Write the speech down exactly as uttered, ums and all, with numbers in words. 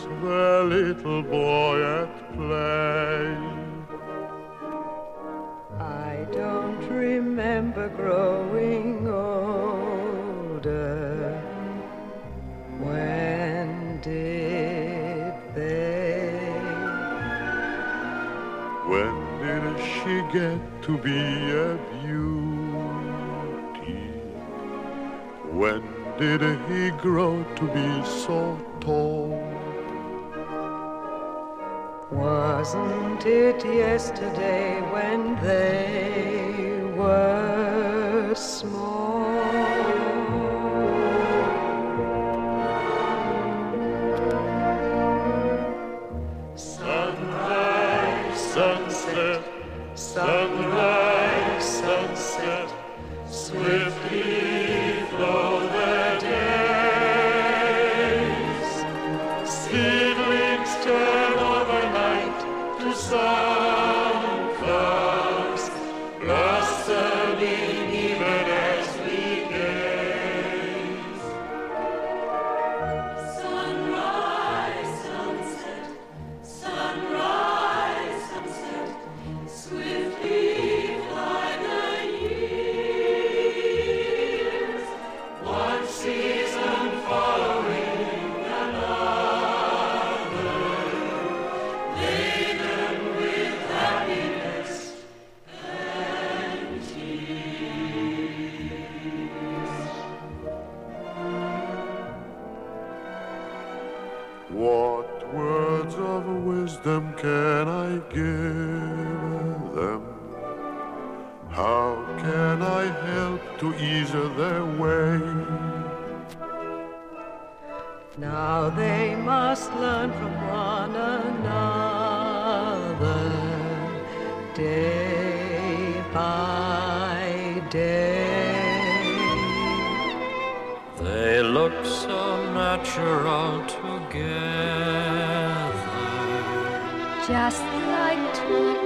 the little boy at play. I don't remember growing older. When did they? When did she get to be a beauty? When did he grow to be so tall? Wasn't it yesterday when they were small? Sunrise, sunset, sunrise, sunset, swiftly flow the days. Seedlings turn overnight to sunflowers, blossoming even as we gaze. Sunrise, sunset, sunrise, sunset, swiftly fly the years. One season following another, laden with happiness and tears. What words of wisdom can I give them? How can I help to ease their way? Now they must learn from one another, day by day. They look so natural together. Just like two